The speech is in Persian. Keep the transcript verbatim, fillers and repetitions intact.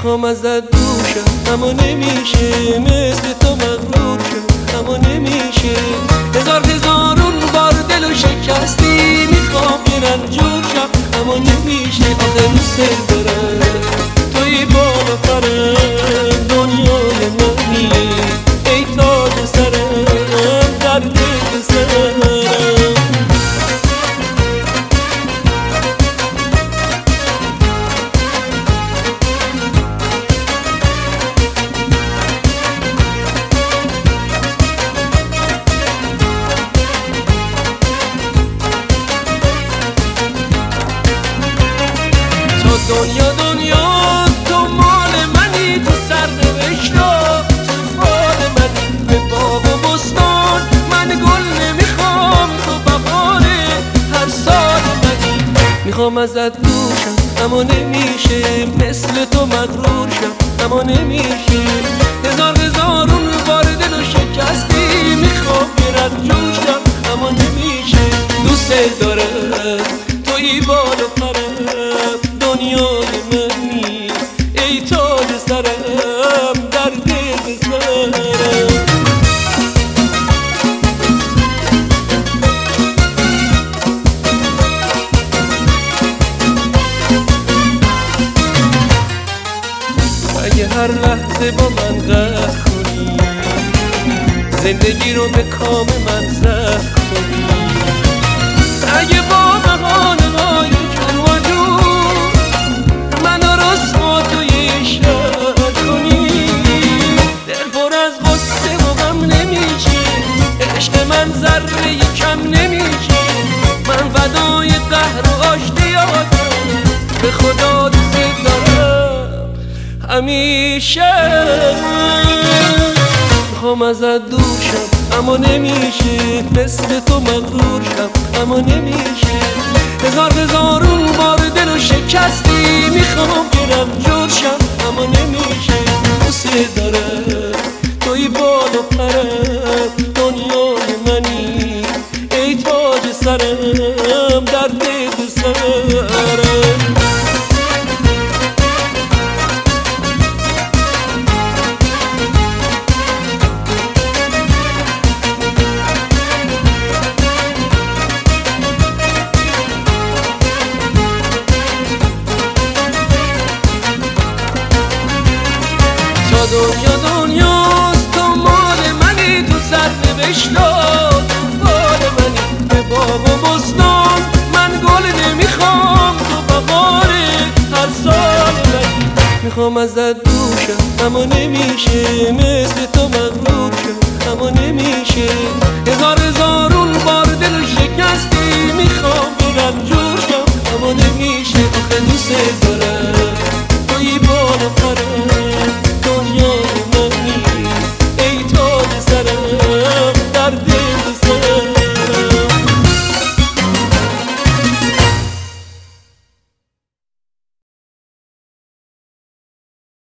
میخوام ازت دوشم اما نمیشه، مثل تو مغرور شم اما نمیشه. هزار هزارون بار دلو شکستی، میخوام یه رنجور شم اما نمیشه. آخه دوست دارم توی بالا پرم، دنیای منی ای تاج سرم، در دل سرم. دنیا دنیا تو مال منی، تو سرنوشتا تو فال منی. به باغ و بستان من گل نمیخوام، تو بهار هر سال منی. میخوام ازت دوشم اما نمیشه، مثل تو مغرور شم اما نمیشه. هزار هزارون بار دلو شکستی، میخوام یه رنجور شم اما نمیشه. دوست دارم توی بالا پرم، دنیای منی ای تاج سرم، در دل سرم. اگه هر لحظه با من قهر کنی، زندگی رو به کام من زهر کنی. اگه با بهانه های جور و جور منو رسوا توی شهر کنی، دل پر از غصه و غم نمیشه، عشق من ذره کم نمیشه. من فدای قهر و آشتیاتم، به خدا دوست دارم همیشه. میخوام ازت دوشم اما نمیشه، مثل تو مغرور شم اما نمیشه. هزار هزارون بار دلو شکستی، میخوام گرم جور شم اما نمیشه. دوست دارم توی بالا پرم، دنیای منی ای تاج سرم، در دل سرم. دنیا دنیاست تو مال منی، تو سرنوشتا تو فال منی. به باغ و بستان من گل نمیخوام، تو بهار هر سال منی. میخوام ازت دوشم اما نمیشه، مثل تو مغرور شم اما نمیشه. هزار هزارون بار دل شکستی، میخوام یه رنجور شم اما نمیشه. آخه دوست دارم